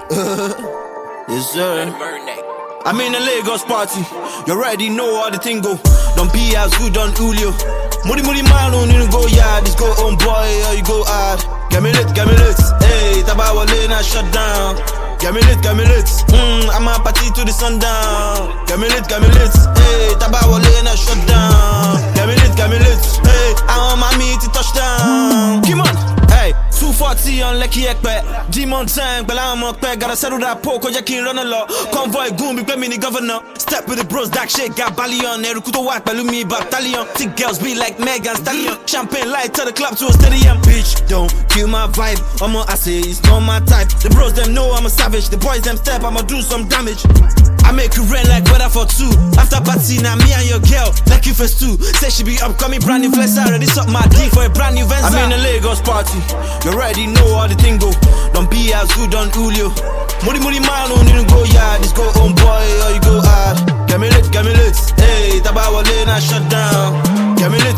Yes, sir. I'm in a Lagos party. You already know how the thing go. Don't be as good on Julio. Moody man, don't need to go yard. Just go on boy or you go hard. Get me lit. Hey, Tabawa Lena shut down. Get me lit. I'm a party to the sundown. Get me lit. Hey, Tabawa Lena shut down. Get me lit. Hey, I want my meat to touchdown. Come on. Hey, 240 on Lekki Ekpe. Demon tank, but I'm on peg. Gotta settle that poke, cause you can't run a lot. Convoy goon, be play me the governor. Step with the bros, dark shit, got Balion. Erukuto walk, Balumi, battalion. Thick girls be like Megan Stallion. Champagne light, tell the club to a stadium. Bitch, don't kill my vibe. I say it's not my type. The bros, them know I'm a savage. The boys, them step, I'ma do some damage. I make you rain like weather for two. After party, now me and your girl, like you first two. Say she be upcoming, brand new flex. I already suck my D for a brand new Venza. I'm in a Lagos party. You already know how the thing go. Don't be as good on Julio. Moody man, don't need to go yard. Just go on boy or you go hard. Get me lit. Hey, Tabawa Lena shut down. Get me lit.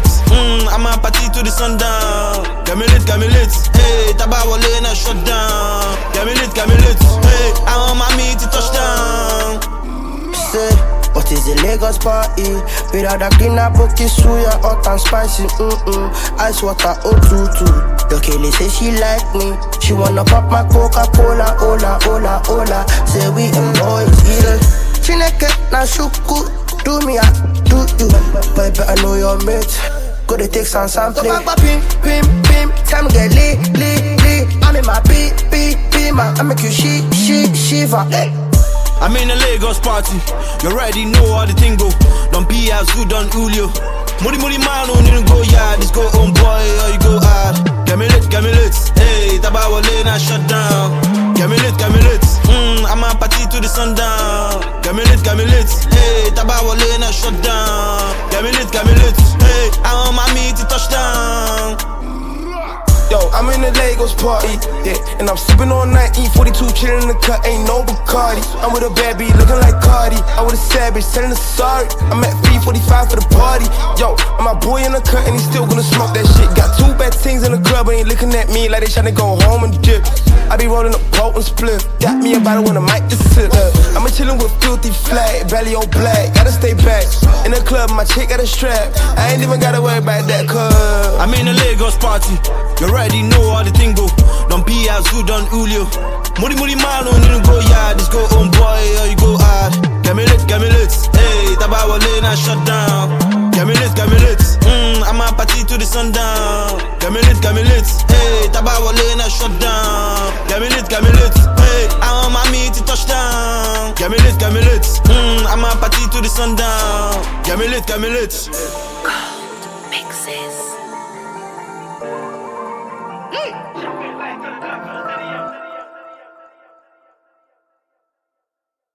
I'm a party to the sundown. Get me lit. Hey, Tabawa Lena shut down. Get me lit. Hey, I want my meat to touchdown. Say, what is the Lagos party? Without a clean up, okay, suya, hot and spicy, ice water, oh, Your Kelly say she like me. She wanna pop my Coca-Cola, hola. Say we them boys, yeah. Chineke na shuku, do me, I do you. But better know your mate. Go to take some play. Pim, time get lit. I'm in my beat, man. I make you shiver. I'm in a Lagos party. You already know how the thing go. Don't be as good on Julio. Moody man, don't need to go yard. Just go on boy or you go hard. Get me lit. Hey, Tabawa Lena shut down. Get me lit. I'm a party to the sundown. Get me lit. Hey, Tabawa Lena shut down. Get me lit. Hey, I want my meat to touchdown. Yo, I'm in the Lagos party, yeah, and I'm sipping all night, E42, chillin' in the cut, ain't no Bacardi. I'm with a bad bitch, looking like Cardi. I'm with a savage, telling her sorry. I'm at 345 for the party. Yo, and my boy in the cut, and he still gonna smoke that shit. Got two bad things in the club, but ain't looking at me like they tryna go home and dip. I be rolling a boat and split. Got me a bottle when the mic just sit. I'm a chillin' with filthy flag, belly on black, gotta stay back. In the club, my chick got a strap. I ain't even gotta worry about that, cuz I'm in a Lagos party. You already know how the thing go. Don't be as good on Julio. Moody man, don't need to go yard. Just go on boy or you go hard. Get me lit. Hey, Tabawa Lena shut down. Get me lit. I'm a party to the sundown. Get me lit. Hey, Tabawa Lena shut down. Get me lit. Hey, I want my meat to touchdown. Get me lit. I'm a party to the sundown. Get me lit.